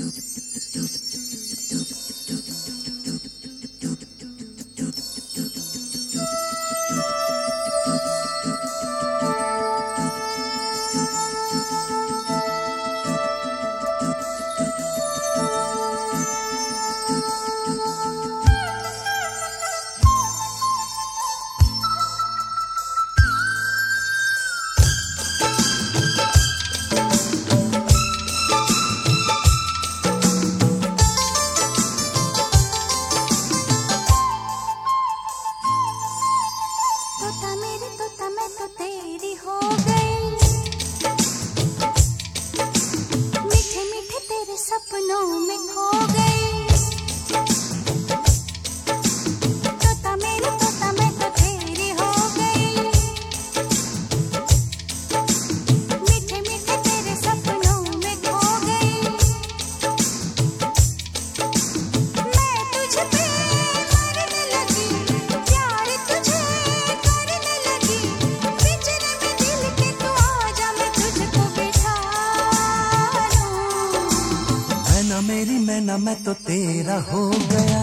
मैं तो तेरा हो गया,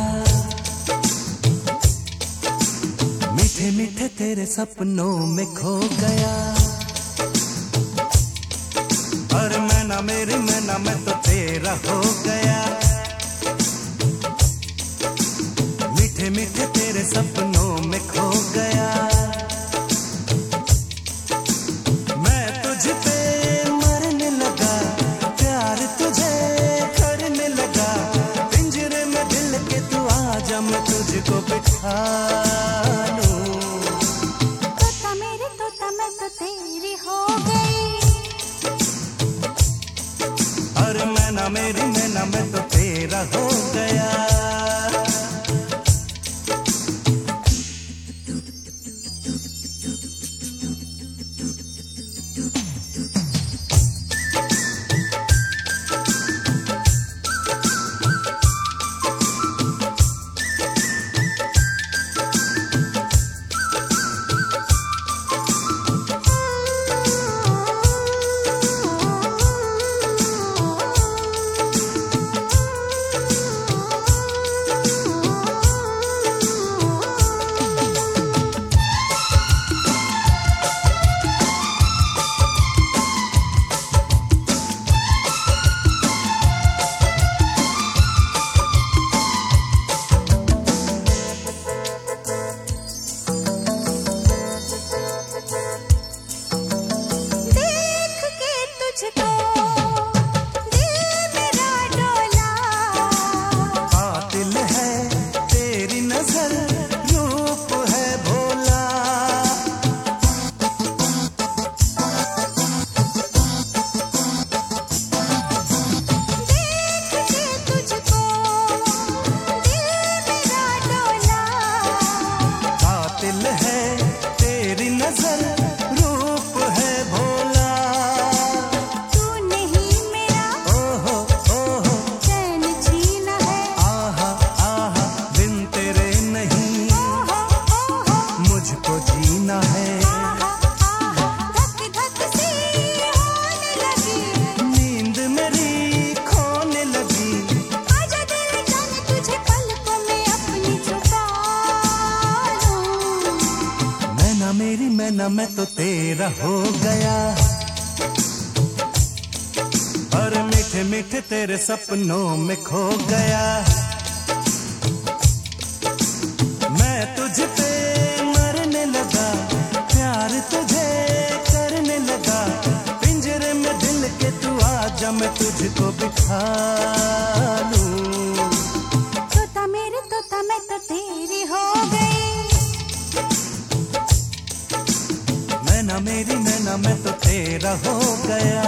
मीठे मीठे तेरे सपनों में खो गया। और मैना मेरी मैना मैं तो तेरा हो गया, मीठे मीठे तेरे सपनों में खो गया। मैं तुझ पे मरने लगा, प्यार तुझे करने लगा। पिंजरे में दिल के तू आजा, मैं तुझको बिठा लूं। तोता मेरे तोता मैं तो तेरी हो गई, और मैना मेरी मैना मैं तो तेरा हो गया। मैना मैं तो तेरा हो गया, और मीठे मीठे तेरे सपनों में खो गया। मैं तुझ पे मरने लगा, प्यार तुझे करने लगा। पिंजरे में दिल के तू आजा, मैं तुझको बिठा लूं। तोता मेरे तोता मैं तो तेरी हो गई, मैना मेरी मैना मैं तो तेरा हो गया।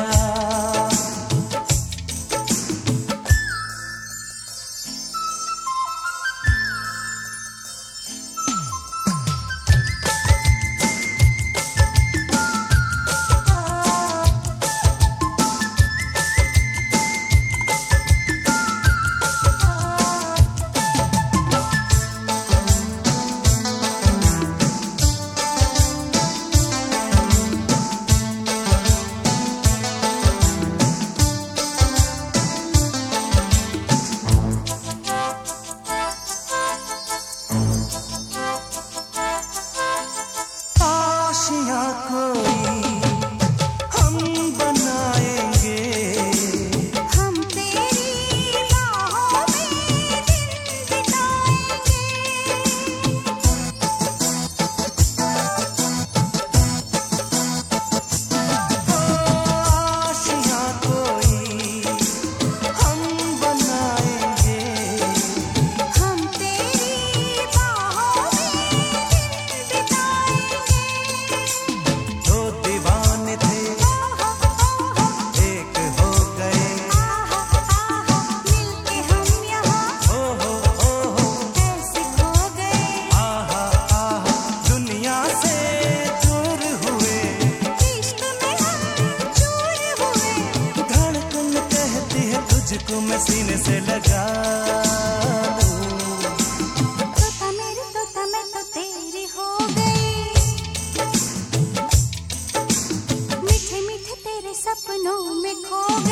सीने से लगा लूं। तोता मेरे तोता मैं तो तेरी हो गई, मीठे मीठे तेरे सपनों में खो गई।